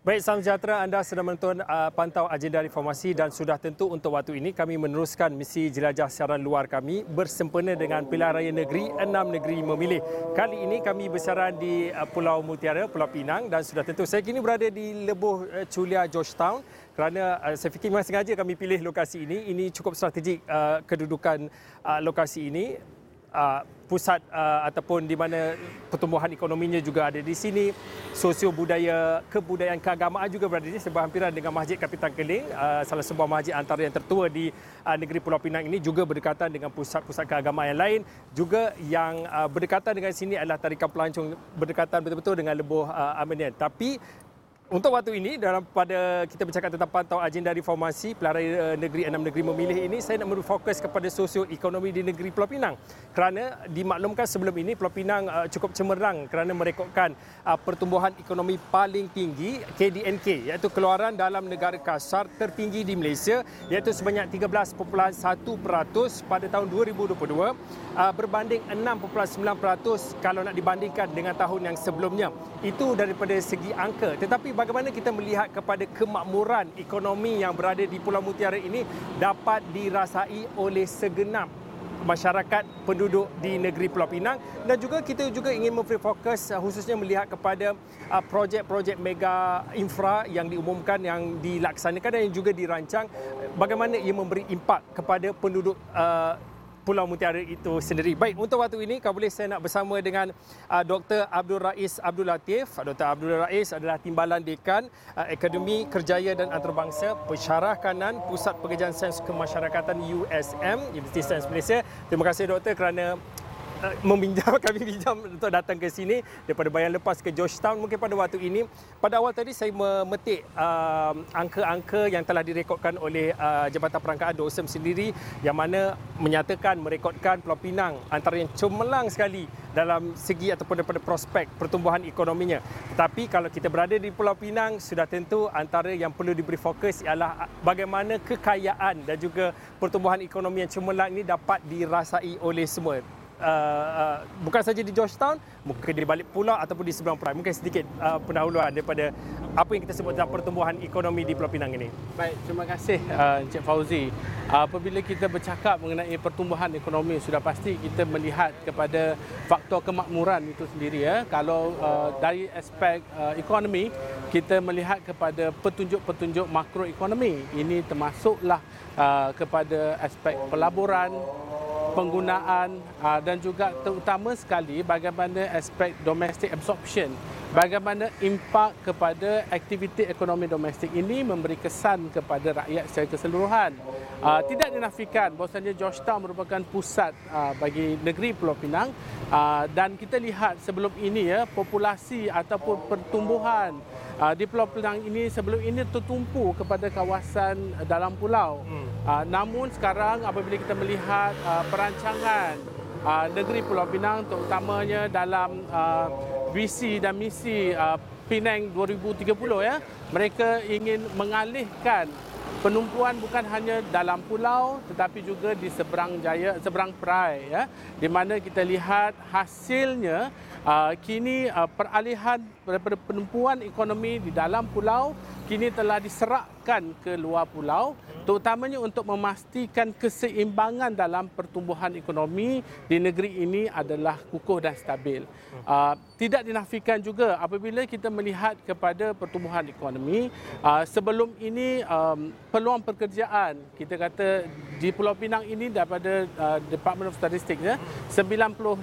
Baik, salam sejahtera, anda sedang menonton pantau agenda informasi dan sudah tentu untuk waktu ini kami meneruskan misi jelajah siaran luar kami bersempena dengan Pilihan Raya Negeri 6 Negeri Memilih. Kali ini kami bersiaran di Pulau Mutiara, Pulau Pinang dan sudah tentu saya kini berada di Lebuh Chulia, Georgetown kerana saya fikir memang sengaja kami pilih lokasi ini. Ini cukup strategik kedudukan lokasi ini. Pusat ataupun di mana pertumbuhan ekonominya juga ada di sini, sosio budaya, kebudayaan keagamaan juga berada di sini sebab hampiran dengan Masjid Kapitan Keling, salah sebuah masjid antara yang tertua di negeri Pulau Pinang ini, juga berdekatan dengan pusat-pusat keagamaan yang lain. Juga yang berdekatan dengan sini adalah tarikan pelancong, berdekatan betul-betul dengan Lebuh Amanian. Tapi untuk waktu ini, pada kita bercakap tentang pantau agenda reformasi Pilihan Raya Negeri 6 Negeri Memilih ini, saya nak berfokus kepada sosio-ekonomi di negeri Pulau Pinang. Kerana dimaklumkan sebelum ini Pulau Pinang cukup cemerlang kerana merekodkan pertumbuhan ekonomi paling tinggi KDNK, iaitu keluaran dalam negara kasar tertinggi di Malaysia, iaitu sebanyak 13.1% pada tahun 2022 berbanding 6.9% kalau nak dibandingkan dengan tahun yang sebelumnya. Itu daripada segi angka. Tetapi bagaimana kita melihat kepada kemakmuran ekonomi yang berada di Pulau Mutiara ini dapat dirasai oleh segenap masyarakat penduduk di negeri Pulau Pinang, dan juga kita juga ingin memberi fokus khususnya melihat kepada projek-projek mega infra yang diumumkan, yang dilaksanakan dan yang juga dirancang, bagaimana ia memberi impak kepada penduduk Pulau Mutiara itu sendiri. Baik, untuk waktu ini kalau boleh saya nak bersama dengan Dr. Abdul Rais Abdul Latif. Dr. Abdul Rais adalah Timbalan Dekan Akademi Kerjaya dan Antarabangsa, Pensyarah Kanan Pusat Pengajian Sains Kemasyarakatan USM, Universiti Sains Malaysia. Terima kasih Doktor kerana kami pinjam untuk datang ke sini daripada Bayan Lepas ke Georgetown. Mungkin pada waktu ini, pada awal tadi saya memetik angka-angka yang telah direkodkan oleh Jabatan Perangkaan DOSM sendiri, yang mana menyatakan merekodkan Pulau Pinang antara yang cemerlang sekali dalam segi ataupun daripada prospek pertumbuhan ekonominya. Tetapi kalau kita berada di Pulau Pinang, sudah tentu antara yang perlu diberi fokus ialah bagaimana kekayaan dan juga pertumbuhan ekonomi yang cemerlang ini dapat dirasai oleh semua. Bukan saja di Georgetown, mungkin di balik pulau ataupun di seberang pulau. Mungkin sedikit pendahuluan daripada apa yang kita sebut tentang pertumbuhan ekonomi di Pulau Pinang ini. Baik, terima kasih Encik Fauzi. Apabila kita bercakap mengenai pertumbuhan ekonomi, sudah pasti kita melihat kepada faktor kemakmuran itu sendiri. Kalau dari aspek ekonomi, kita melihat kepada petunjuk-petunjuk makroekonomi. Ini termasuklah kepada aspek pelaburan, penggunaan dan juga terutama sekali bagaimana aspek domestic absorption, bagaimana impak kepada aktiviti ekonomi domestik ini memberi kesan kepada rakyat secara keseluruhan. Tidak dinafikan bahawasanya Georgetown merupakan pusat bagi negeri Pulau Pinang, dan kita lihat sebelum ini populasi ataupun pertumbuhan di Pulau Pinang ini sebelum ini tertumpu kepada kawasan dalam pulau. Namun sekarang apabila kita melihat perancangan negeri Pulau Pinang, terutamanya dalam visi dan misi Penang 2030, mereka ingin mengalihkan penumpuan bukan hanya dalam pulau tetapi juga di seberang perai, di mana kita lihat hasilnya kini peralihan daripada penumpuan ekonomi di dalam pulau kini telah diserapkan ke luar pulau, terutamanya untuk memastikan keseimbangan dalam pertumbuhan ekonomi di negeri ini adalah kukuh dan stabil. Tidak dinafikan juga apabila kita melihat kepada pertumbuhan ekonomi, sebelum ini peluang pekerjaan, kita kata di Pulau Pinang ini daripada Department of Statistics, 95.2%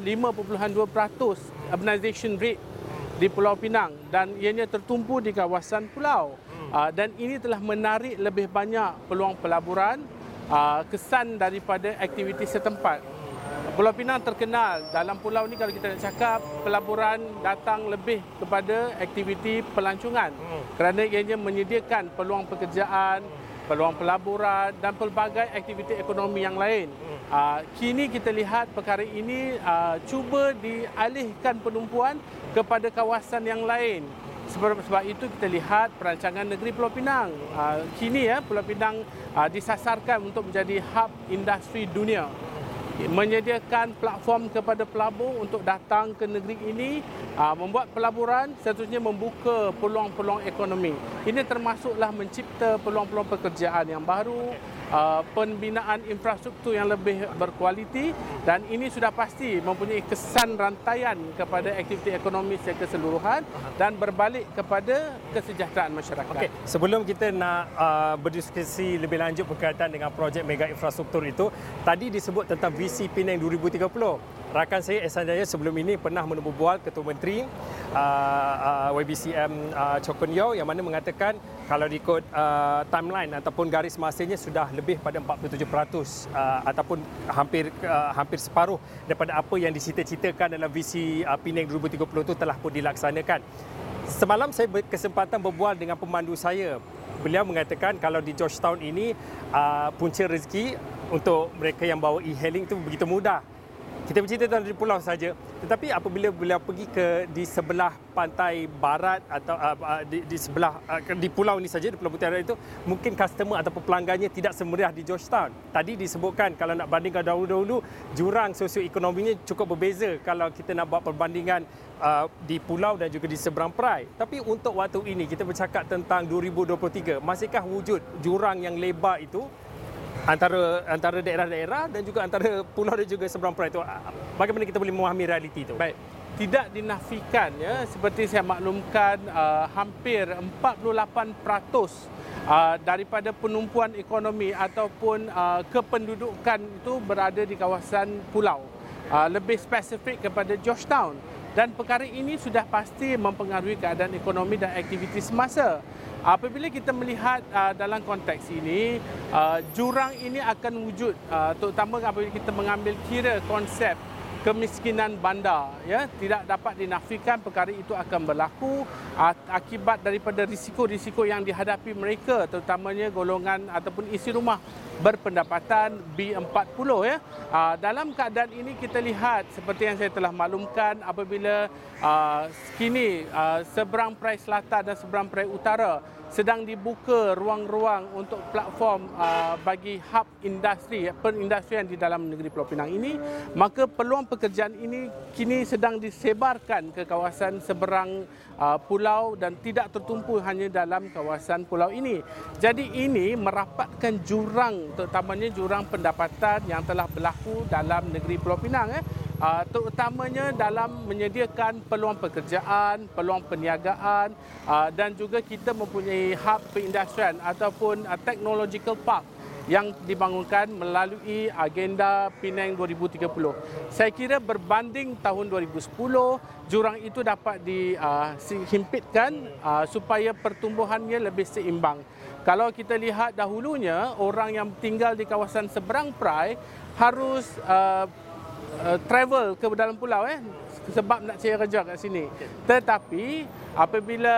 urbanization rate di Pulau Pinang, dan ianya tertumpu di kawasan pulau. Dan ini telah menarik lebih banyak peluang pelaburan, kesan daripada aktiviti setempat. Pulau Pinang terkenal dalam pulau ni, kalau kita nak cakap, pelaburan datang lebih kepada aktiviti pelancongan kerana ianya menyediakan peluang pekerjaan, peluang pelaburan dan pelbagai aktiviti ekonomi yang lain. Kini kita lihat perkara ini cuba dialihkan penumpuan kepada kawasan yang lain. Sebab itu kita lihat perancangan negeri Pulau Pinang. Kini Pulau Pinang disasarkan untuk menjadi hub industri dunia. menyediakan platform kepada pelabur untuk datang ke negeri ini, membuat pelaburan, seterusnya membuka peluang-peluang ekonomi. Ini termasuklah mencipta peluang-peluang pekerjaan yang baru, pembinaan infrastruktur yang lebih berkualiti, dan ini sudah pasti mempunyai kesan rantaian kepada aktiviti ekonomi secara keseluruhan dan berbalik kepada kesejahteraan masyarakat. Okey, sebelum kita nak berdiskusi lebih lanjut berkaitan dengan projek mega infrastruktur itu, tadi disebut tentang visi Penang 2030. Rakan saya Ehsan Jaya sebelum ini pernah berbual Ketua Menteri YBCM Chokun Yeow yang mana mengatakan kalau diikut timeline ataupun garis masanya sudah lebih pada 47% ataupun hampir separuh daripada apa yang dicita-citakan dalam visi Penang 2030 itu telah pun dilaksanakan. Semalam saya berkesempatan berbual dengan pemandu saya. Beliau mengatakan kalau di Georgetown ini punca rezeki untuk mereka yang bawa e-hailing itu begitu mudah. Kita bercerita tentang di pulau saja, tetapi apabila beliau pergi di sebelah pantai barat atau di pulau ini saja, di Pulau Putih itu, mungkin customer atau pelanggannya tidak semeriah di Georgetown. Tadi disebutkan kalau nak bandingkan dahulu-dahulu, jurang sosioekonominya cukup berbeza kalau kita nak buat perbandingan di pulau dan juga di seberang perai. Tapi untuk waktu ini kita bercakap tentang 2023, masihkah wujud jurang yang lebar itu antara daerah-daerah dan juga antara pulau dan juga seberang perai itu? Bagaimana kita boleh memahami realiti itu? Baik, tidak dinafikan ya, seperti saya maklumkan hampir 48% daripada penumpuan ekonomi ataupun kependudukan itu berada di kawasan pulau. Lebih spesifik kepada Georgetown, dan perkara ini sudah pasti mempengaruhi keadaan ekonomi dan aktiviti semasa. Apabila kita melihat dalam konteks ini, jurang ini akan wujud terutama apabila kita mengambil kira konsep kemiskinan bandar, ya, tidak dapat dinafikan perkara itu akan berlaku akibat daripada risiko-risiko yang dihadapi mereka, terutamanya golongan ataupun isi rumah berpendapatan B40 ya. Dalam keadaan ini kita lihat seperti yang saya telah maklumkan, apabila kini seberang perai selatan dan seberang perai utara sedang dibuka ruang-ruang untuk platform bagi hub industri, perindustrian di dalam negeri Pulau Pinang ini, maka peluang pekerjaan ini kini sedang disebarkan ke kawasan seberang pulau dan tidak tertumpu hanya dalam kawasan pulau ini. Jadi ini merapatkan jurang, terutamanya jurang pendapatan yang telah berlaku dalam negeri Pulau Pinang, terutamanya dalam menyediakan peluang pekerjaan, peluang perniagaan, dan juga kita mempunyai hub perindustrian ataupun technological park yang dibangunkan melalui agenda Penang 2030. Saya kira berbanding tahun 2010, jurang itu dapat dihimpitkan supaya pertumbuhannya lebih seimbang. Kalau kita lihat dahulunya, orang yang tinggal di kawasan seberang perai harus travel ke dalam pulau sebab nak cari kerja kat sini. Tetapi apabila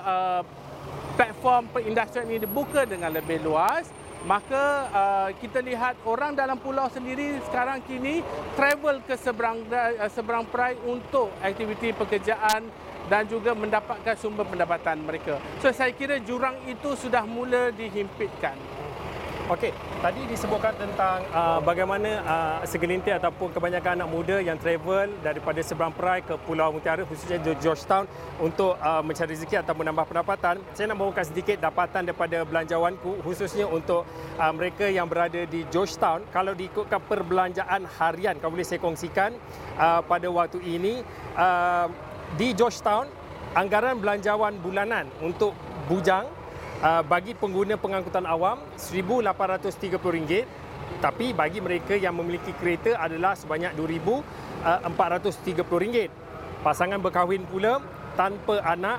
platform perindustrian ini dibuka dengan lebih luas, maka kita lihat orang dalam pulau sendiri sekarang kini travel ke seberang perai untuk aktiviti pekerjaan dan juga mendapatkan sumber pendapatan mereka. So saya kira jurang itu sudah mula dihimpitkan. Okey, tadi disebutkan tentang bagaimana segelintir ataupun kebanyakan anak muda yang travel daripada seberang perai ke Pulau Mutiara, khususnya Georgetown, untuk mencari rezeki atau menambah pendapatan. Saya nak bawakan sedikit dapatan daripada belanjawanku, khususnya untuk mereka yang berada di Georgetown. Kalau diikutkan perbelanjaan harian, kalau boleh saya kongsikan pada waktu ini, di Georgetown, anggaran belanjawan bulanan untuk bujang bagi pengguna pengangkutan awam RM1,830, tapi bagi mereka yang memiliki kereta adalah sebanyak RM2,430. Pasangan berkahwin pula tanpa anak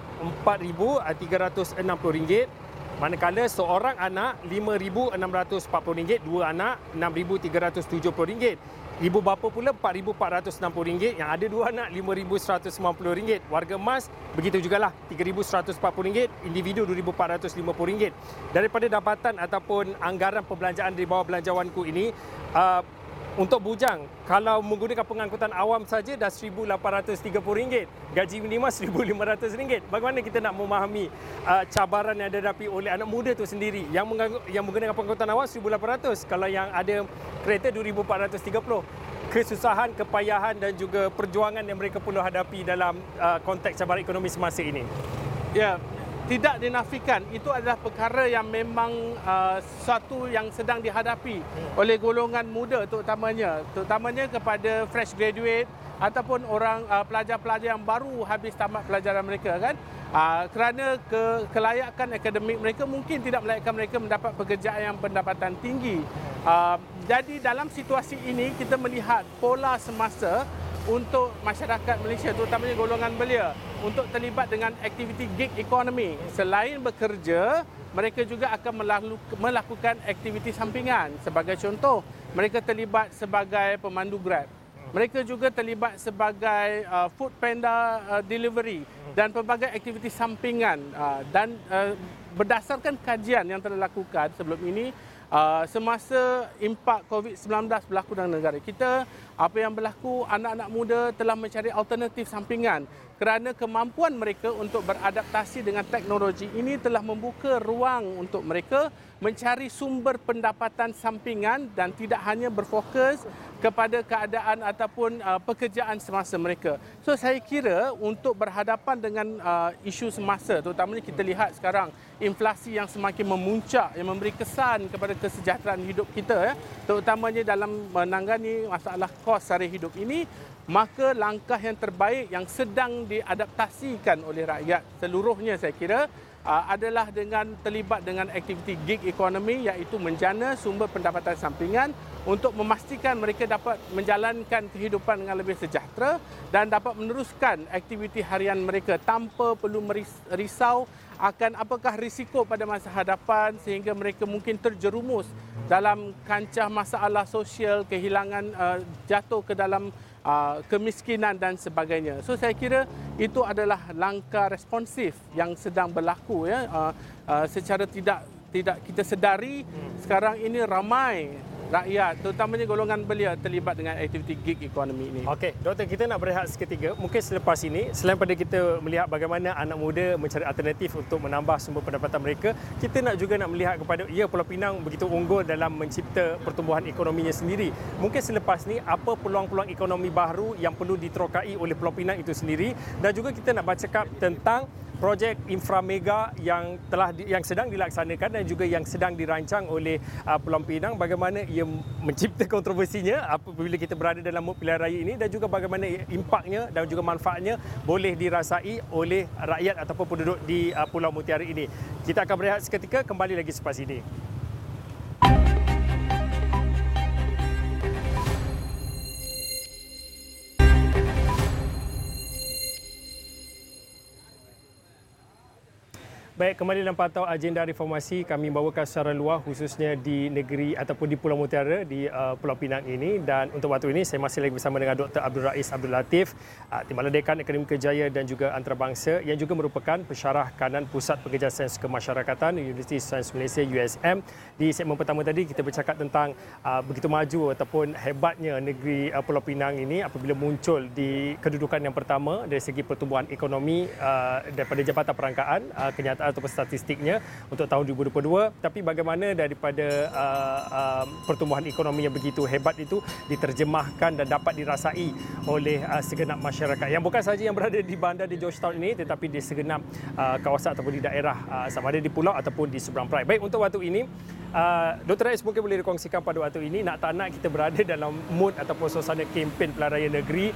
RM4,360, manakala seorang anak RM5,640, dua anak RM6,370. Ibu bapa pula RM4,460, yang ada dua anak RM5,190. Warga emas begitu jugalah RM3,140, individu RM2,450. Daripada dapatan ataupun anggaran perbelanjaan di bawah belanjawanku ini, untuk bujang, kalau menggunakan pengangkutan awam saja dah RM1,830. Gaji minima RM1,500. Bagaimana kita nak memahami cabaran yang dihadapi oleh anak muda itu sendiri yang menggunakan pengangkutan awam RM1,800, kalau yang ada kereta RM2,430. kesusahan, kepayahan dan juga perjuangan yang mereka perlu hadapi dalam konteks cabaran ekonomi semasa ini? Ya, tidak dinafikan. Itu adalah perkara yang memang sesuatu yang sedang dihadapi oleh golongan muda terutamanya kepada fresh graduate ataupun orang pelajar-pelajar yang baru habis tamat pelajaran mereka kan. Kerana kelayakan akademik mereka mungkin tidak melayakkan mereka mendapat pekerjaan yang pendapatan tinggi. Jadi dalam situasi ini kita melihat pola semasa untuk masyarakat Malaysia terutamanya golongan belia untuk terlibat dengan aktiviti gig economy. Selain bekerja, mereka juga akan melakukan aktiviti sampingan. Sebagai contoh, mereka terlibat sebagai pemandu Grab. Mereka juga terlibat sebagai food panda delivery dan pelbagai aktiviti sampingan. Dan berdasarkan kajian yang telah dilakukan sebelum ini, semasa impak COVID-19 berlaku dalam negara kita, apa yang berlaku, anak-anak muda telah mencari alternatif sampingan kerana kemampuan mereka untuk beradaptasi dengan teknologi ini telah membuka ruang untuk mereka mencari sumber pendapatan sampingan dan tidak hanya berfokus kepada keadaan ataupun pekerjaan semasa mereka. So saya kira untuk berhadapan dengan isu semasa, terutamanya kita lihat sekarang inflasi yang semakin memuncak yang memberi kesan kepada kesejahteraan hidup kita, terutamanya dalam menangani masalah kos sara hidup ini, maka langkah yang terbaik yang sedang diadaptasikan oleh rakyat seluruhnya saya kira adalah dengan terlibat dengan aktiviti gig economy, iaitu menjana sumber pendapatan sampingan untuk memastikan mereka dapat menjalankan kehidupan dengan lebih sejahtera dan dapat meneruskan aktiviti harian mereka tanpa perlu risau akan apakah risiko pada masa hadapan sehingga mereka mungkin terjerumus dalam kancah masalah sosial, kehilangan, jatuh ke dalam kemiskinan dan sebagainya. So saya kira itu adalah langkah responsif yang sedang berlaku secara tidak kita sedari sekarang ini ramai rakyat terutamanya golongan belia terlibat dengan aktiviti gig economy ini. Okey, Doktor, kita nak berehat seketika. Mungkin selepas ini, selain pada kita melihat bagaimana anak muda mencari alternatif untuk menambah sumber pendapatan mereka, kita juga nak melihat kepada Pulau Pinang begitu unggul dalam mencipta pertumbuhan ekonominya sendiri. Mungkin selepas ni apa peluang-peluang ekonomi baru yang perlu diterokai oleh Pulau Pinang itu sendiri, dan juga kita nak bercakap tentang projek infra mega yang sedang dilaksanakan dan juga yang sedang dirancang oleh Pulau Pinang, bagaimana ia mencipta kontroversinya apabila kita berada dalam mood pilihan raya ini, dan juga bagaimana impaknya dan juga manfaatnya boleh dirasai oleh rakyat ataupun penduduk di Pulau Mutiara ini. Kita akan berehat seketika, kembali lagi selepas ini. Baik, kembali dalam pantau agenda reformasi, kami bawakan secara luar khususnya di negeri ataupun di Pulau Mutiara di Pulau Pinang ini, dan untuk waktu ini saya masih lagi bersama dengan Dr. Abdul Rais Abdul Latif, Timbalan Dekan Akademi Kerjaya dan juga Antarabangsa yang juga merupakan pensyarah kanan Pusat Pengajian Sains Kemasyarakatan Universiti Sains Malaysia USM. Di segmen pertama tadi kita bercakap tentang begitu maju ataupun hebatnya negeri Pulau Pinang ini apabila muncul di kedudukan yang pertama dari segi pertumbuhan ekonomi daripada Jabatan Perangkaan Kenyataan ataupun statistiknya untuk tahun 2022, tapi bagaimana daripada pertumbuhan ekonomi yang begitu hebat itu diterjemahkan dan dapat dirasai oleh segenap masyarakat yang bukan sahaja yang berada di bandar di Georgetown ini, tetapi di segenap kawasan ataupun di daerah sama ada di pulau ataupun di seberang perai. Baik, untuk waktu ini Dr. Rais mungkin boleh dikongsikan pada waktu ini, nak tak nak kita berada dalam mood ataupun suasana kempen pilihan raya negeri,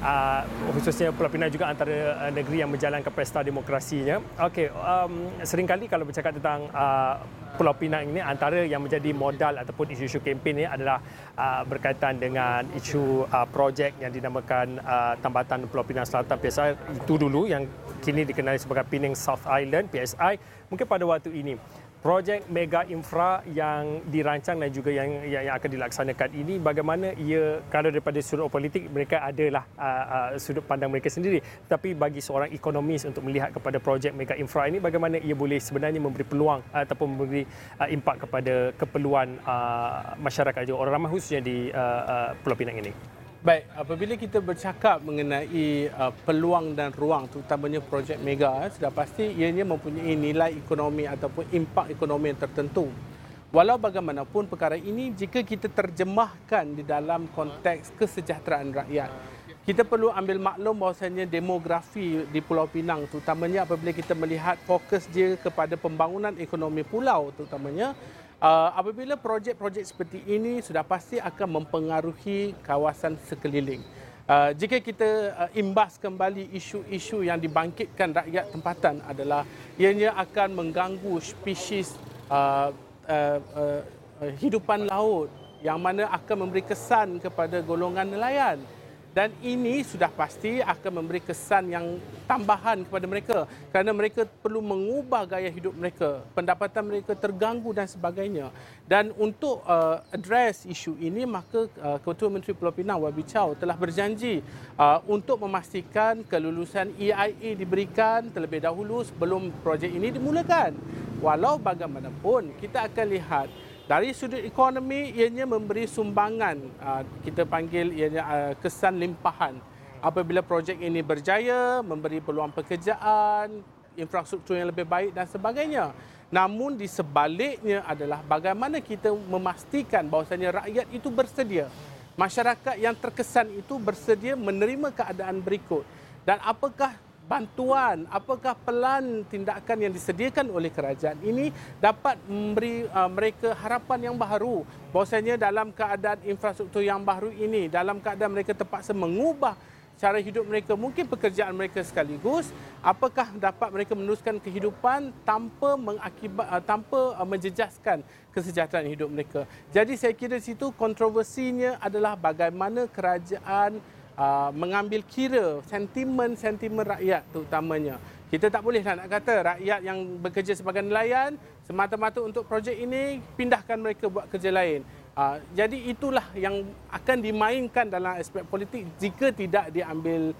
khususnya Pulau Pinang juga antara negeri yang menjalankan pesta demokrasinya. Okey, seringkali kalau bercakap tentang Pulau Pinang ini, antara yang menjadi modal ataupun isu-isu kempen ini adalah berkaitan dengan isu projek yang dinamakan Tambatan Pulau Pinang Selatan PSI itu dulu, yang kini dikenali sebagai Penang South Island PSI. Mungkin pada waktu ini projek mega infra yang dirancang dan juga yang akan dilaksanakan ini, bagaimana ia, kalau daripada sudut politik mereka adalah sudut pandang mereka sendiri, tapi bagi seorang ekonomis untuk melihat kepada projek mega infra ini, bagaimana ia boleh sebenarnya memberi peluang ataupun memberi impak kepada keperluan masyarakat juga orang ramai khususnya di Pulau Pinang ini. Baik, apabila kita bercakap mengenai peluang dan ruang, terutamanya projek mega, sudah pasti ianya mempunyai nilai ekonomi ataupun impak ekonomi yang tertentu. Walau bagaimanapun perkara ini jika kita terjemahkan di dalam konteks kesejahteraan rakyat, kita perlu ambil maklum bahawasanya demografi di Pulau Pinang terutamanya apabila kita melihat fokus dia kepada pembangunan ekonomi pulau terutamanya, apabila projek-projek seperti ini sudah pasti akan mempengaruhi kawasan sekeliling. Jika kita imbas kembali isu-isu yang dibangkitkan rakyat tempatan adalah ianya akan mengganggu spesies hidupan laut yang mana akan memberi kesan kepada golongan nelayan. Dan ini sudah pasti akan memberi kesan yang tambahan kepada mereka kerana mereka perlu mengubah gaya hidup mereka, pendapatan mereka terganggu dan sebagainya. Dan untuk address isu ini, maka Ketua Menteri Pulau Pinang Wabi Chow telah berjanji untuk memastikan kelulusan EIA diberikan terlebih dahulu sebelum projek ini dimulakan. Walau bagaimanapun, kita akan lihat dari sudut ekonomi, ianya memberi sumbangan, kita panggil ianya kesan limpahan. Apabila projek ini berjaya, memberi peluang pekerjaan, infrastruktur yang lebih baik dan sebagainya. Namun di sebaliknya adalah bagaimana kita memastikan bahawasanya rakyat itu bersedia. Masyarakat yang terkesan itu bersedia menerima keadaan berikut. Dan apakah bantuan, apakah pelan tindakan yang disediakan oleh kerajaan ini dapat memberi mereka harapan yang baru bahawasanya dalam keadaan infrastruktur yang baru ini, dalam keadaan mereka terpaksa mengubah cara hidup mereka, mungkin pekerjaan mereka sekaligus, apakah dapat mereka meneruskan kehidupan tanpa menjejaskan kesejahteraan hidup mereka. Jadi saya kira di situ kontroversinya adalah bagaimana kerajaan mengambil kira sentimen rakyat terutamanya. Kita tak boleh nak kata rakyat yang bekerja sebagai nelayan semata-mata untuk projek ini pindahkan mereka buat kerja lain. Jadi itulah yang akan dimainkan dalam aspek politik jika tidak diambil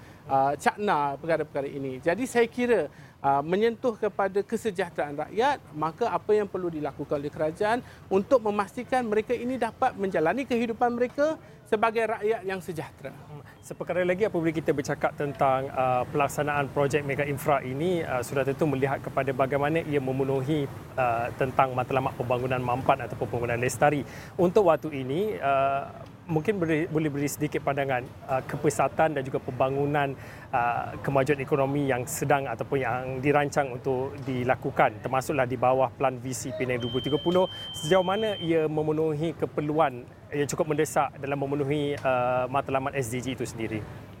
cakna perkara-perkara ini. Jadi saya kira menyentuh kepada kesejahteraan rakyat, maka apa yang perlu dilakukan oleh kerajaan untuk memastikan mereka ini dapat menjalani kehidupan mereka sebagai rakyat yang sejahtera. Seperkara lagi apabila kita bercakap tentang pelaksanaan projek mega infra ini, sudah tentu melihat kepada bagaimana ia memenuhi tentang matlamat pembangunan mampan ataupun pembangunan lestari. Untuk waktu ini, mungkin boleh beri sedikit pandangan kepesatan dan juga pembangunan kemajuan ekonomi yang sedang ataupun yang dirancang untuk dilakukan, termasuklah di bawah Plan Visi Penang 2030, sejauh mana ia memenuhi keperluan yang cukup mendesak dalam memenuhi matlamat SDG itu sendiri.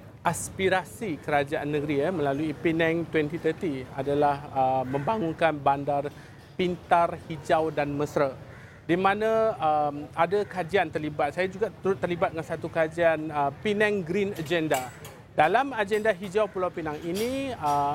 Aspirasi kerajaan negeri melalui Penang 2030 adalah membangunkan bandar pintar, hijau dan mesra, di mana ada kajian terlibat. Saya juga turut terlibat dengan satu kajian Penang Green Agenda. Dalam agenda hijau Pulau Pinang ini,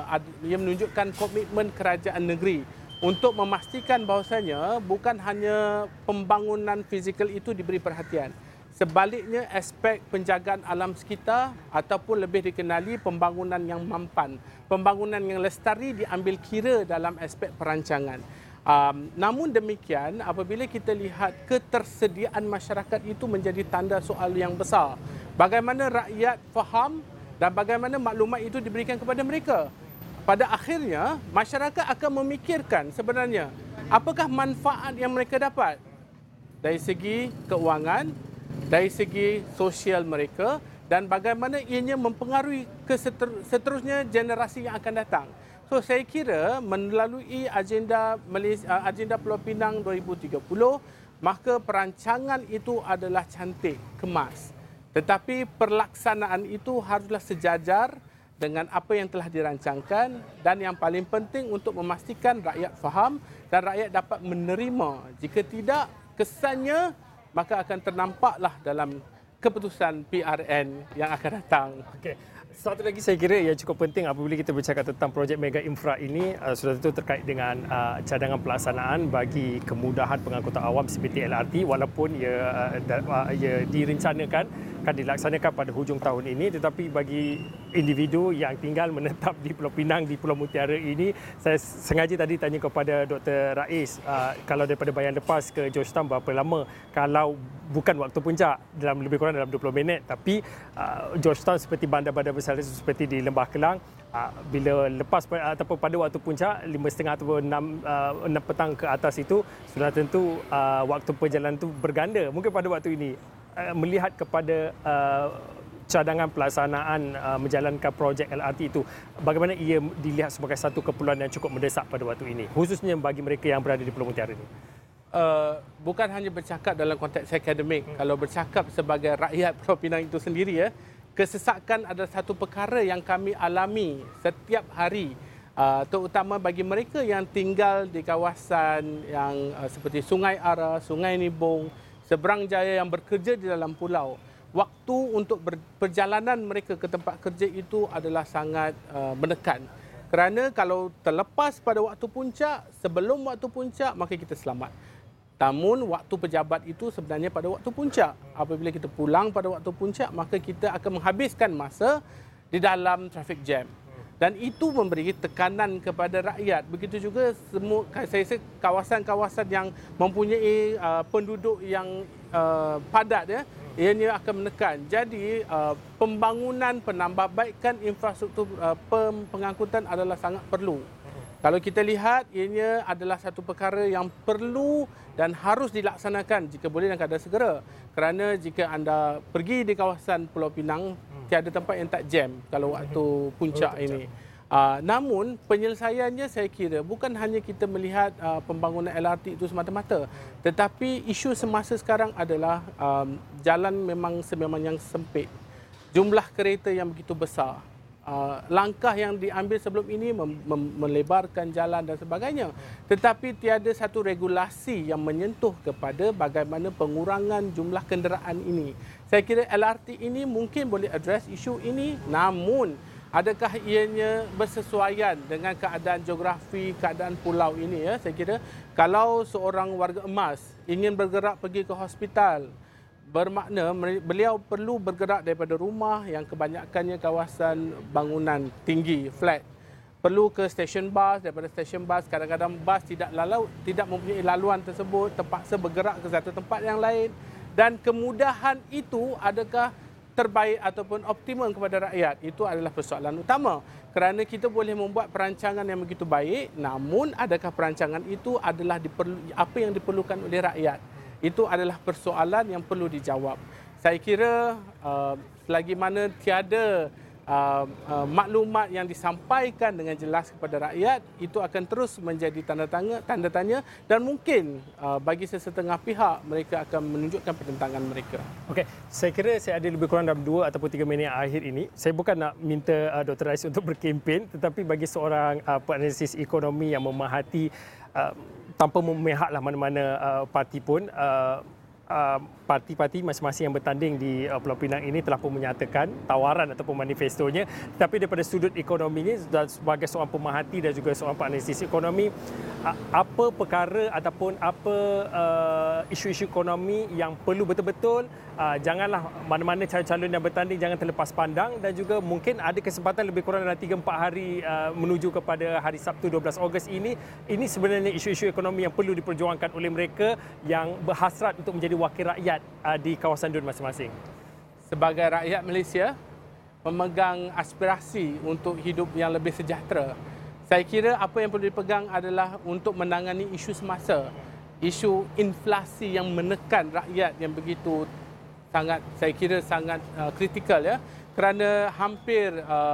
ia menunjukkan komitmen kerajaan negeri untuk memastikan bahawasanya bukan hanya pembangunan fizikal itu diberi perhatian. Sebaliknya, aspek penjagaan alam sekitar ataupun lebih dikenali pembangunan yang mampan, pembangunan yang lestari diambil kira dalam aspek perancangan. Namun demikian, apabila kita lihat ketersediaan masyarakat itu menjadi tanda soal yang besar. Bagaimana rakyat faham dan bagaimana maklumat itu diberikan kepada mereka. Pada akhirnya, masyarakat akan memikirkan sebenarnya apakah manfaat yang mereka dapat dari segi keuangan, dari segi sosial mereka dan bagaimana ianya mempengaruhi seterusnya generasi yang akan datang. So saya kira melalui agenda Pulau Pinang 2030, maka perancangan itu adalah cantik, kemas. Tetapi pelaksanaan itu haruslah sejajar dengan apa yang telah dirancangkan dan yang paling penting untuk memastikan rakyat faham dan rakyat dapat menerima. Jika tidak, kesannya maka akan ternampaklah dalam keputusan PRN yang akan datang. Okey. Satu lagi saya kira yang cukup penting apabila kita bercakap tentang projek mega infra ini, sudah tentu terkait dengan cadangan pelaksanaan bagi kemudahan pengangkutan awam seperti LRT, walaupun ia direncanakan akan dilaksanakan pada hujung tahun ini, tetapi bagi individu yang tinggal menetap di Pulau Pinang, di Pulau Mutiara ini, saya sengaja tadi tanya kepada Dr. Rais, kalau daripada Bayan Lepas ke Georgetown berapa lama, kalau bukan waktu puncak, dalam lebih kurang kurang dalam 20 minit. Tapi Georgetown seperti bandar-bandar besar seperti di Lembah Kelang, bila lepas ataupun pada waktu puncak 5.30 atau 6 petang ke atas itu, sudah tentu waktu perjalanan itu berganda. Mungkin pada waktu ini melihat kepada cadangan pelaksanaan menjalankan projek LRT itu, bagaimana ia dilihat sebagai satu keperluan yang cukup mendesak pada waktu ini, khususnya bagi mereka yang berada di Pulau Mutiara ini? Bukan hanya bercakap dalam konteks akademik, kalau bercakap sebagai rakyat Pulau Pinang itu sendiri, kesesakan adalah satu perkara yang kami alami setiap hari, terutama bagi mereka yang tinggal di kawasan yang seperti Sungai Ara, Sungai Nibong, Seberang Jaya yang bekerja di dalam pulau. Waktu untuk perjalanan mereka ke tempat kerja itu adalah sangat menekan. Kerana kalau terlepas pada waktu puncak, sebelum waktu puncak, maka kita selamat. Namun waktu pejabat itu sebenarnya pada waktu puncak. Apabila kita pulang pada waktu puncak, maka kita akan menghabiskan masa di dalam traffic jam. Dan itu memberi tekanan kepada rakyat. Begitu juga semua, saya rasa kawasan-kawasan yang mempunyai penduduk yang padat, ianya akan menekan. Jadi pembangunan, penambahbaikan infrastruktur pengangkutan adalah sangat perlu. Kalau kita lihat, ianya adalah satu perkara yang perlu dan harus dilaksanakan jika boleh dan keadaan segera. Kerana jika anda pergi di kawasan Pulau Pinang, tiada tempat yang tak jam kalau waktu puncak ini. Namun penyelesaiannya saya kira bukan hanya kita melihat pembangunan LRT itu semata-mata, tetapi isu semasa sekarang adalah jalan memang sememangnya sempit. Jumlah kereta yang begitu besar. Langkah yang diambil sebelum ini melebarkan jalan dan sebagainya. Tetapi tiada satu regulasi yang menyentuh kepada bagaimana pengurangan jumlah kenderaan ini. Saya kira LRT ini mungkin boleh address isu ini, namun adakah ianya bersesuaian dengan keadaan geografi, keadaan pulau ini? Saya kira kalau seorang warga emas ingin bergerak pergi ke hospital, bermakna beliau perlu bergerak daripada rumah yang kebanyakannya kawasan bangunan tinggi, flat. Perlu ke stesen bas, daripada stesen bas kadang-kadang bas tidak mempunyai laluan tersebut, terpaksa bergerak ke satu tempat yang lain. Dan kemudahan itu adakah terbaik ataupun optimum kepada rakyat? Itu adalah persoalan utama. Kerana kita boleh membuat perancangan yang begitu baik, namun adakah perancangan itu adalah apa yang diperlukan oleh rakyat? Itu adalah persoalan yang perlu dijawab. Saya kira selagi mana tiada maklumat yang disampaikan dengan jelas kepada rakyat, itu akan terus menjadi tanda tanya dan mungkin bagi sesetengah pihak mereka akan menunjukkan pertentangan mereka. Okey, saya kira saya ada lebih kurang dalam 2 ataupun 3 minit akhir ini. Saya bukan nak minta Dr. Rais untuk berkempen, tetapi bagi seorang penganalisis ekonomi yang memahati, tanpa memihaklah mana-mana parti pun, parti-parti masing-masing yang bertanding di Pulau Pinang ini telah pun menyatakan tawaran ataupun manifestonya. Tapi daripada sudut ekonomi ini, sebagai seorang pemerhati dan juga seorang penganalisis ekonomi, apa perkara ataupun apa isu-isu ekonomi yang perlu betul-betul, janganlah mana-mana calon-calon yang bertanding jangan terlepas pandang, dan juga mungkin ada kesempatan lebih kurang dalam 3-4 hari menuju kepada hari Sabtu 12 Ogos ini sebenarnya isu-isu ekonomi yang perlu diperjuangkan oleh mereka yang berhasrat untuk menjadi wakil rakyat di kawasan DUN masing-masing. Sebagai rakyat Malaysia memegang aspirasi untuk hidup yang lebih sejahtera, saya kira apa yang perlu dipegang adalah untuk menangani isu semasa, isu inflasi yang menekan rakyat yang begitu sangat, saya kira sangat kritikal, kerana hampir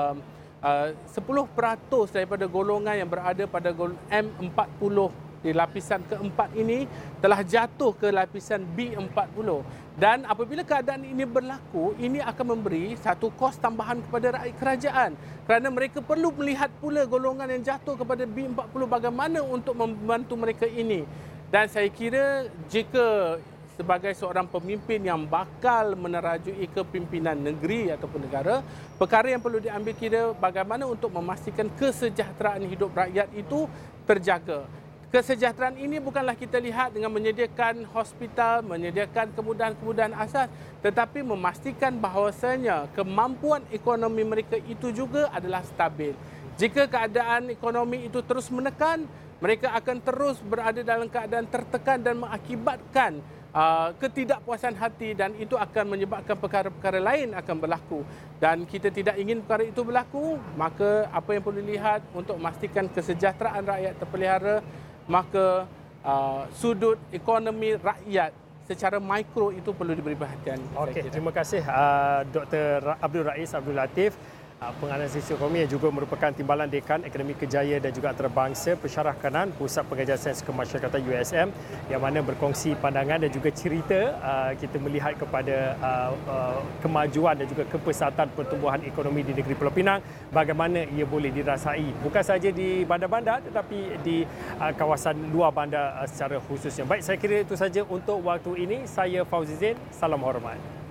10% daripada golongan yang berada pada M40 di lapisan keempat ini telah jatuh ke lapisan B40. Dan apabila keadaan ini berlaku, ini akan memberi satu kos tambahan kepada rakyat kerajaan. Kerana mereka perlu melihat pula golongan yang jatuh kepada B40 bagaimana untuk membantu mereka ini. Dan saya kira jika sebagai seorang pemimpin yang bakal menerajui kepimpinan negeri ataupun negara, perkara yang perlu diambil kira bagaimana untuk memastikan kesejahteraan hidup rakyat itu terjaga. Kesejahteraan ini bukanlah kita lihat dengan menyediakan hospital, menyediakan kemudahan-kemudahan asas, tetapi memastikan bahawasanya kemampuan ekonomi mereka itu juga adalah stabil. Jika keadaan ekonomi itu terus menekan, mereka akan terus berada dalam keadaan tertekan dan mengakibatkan ketidakpuasan hati, dan itu akan menyebabkan perkara-perkara lain akan berlaku. Dan kita tidak ingin perkara itu berlaku, maka apa yang perlu dilihat untuk memastikan kesejahteraan rakyat terpelihara, maka sudut ekonomi rakyat secara mikro itu perlu diberi perhatian. Okey, terima kasih Dr. Abdul Rais Abdul Latif, penganalisis ekonomi yang juga merupakan Timbalan Dekan Akademi Kejaya dan juga Antarabangsa Pensyarah Kanan Pusat Pengajian Sains Kemasyarakatan USM, yang mana berkongsi pandangan dan juga cerita kita melihat kepada kemajuan dan juga kepesatan pertumbuhan ekonomi di negeri Pulau Pinang, bagaimana ia boleh dirasai bukan saja di bandar-bandar tetapi di kawasan luar bandar secara khususnya. Baik, saya kira itu saja untuk waktu ini. Saya Fauzi Zain, salam hormat.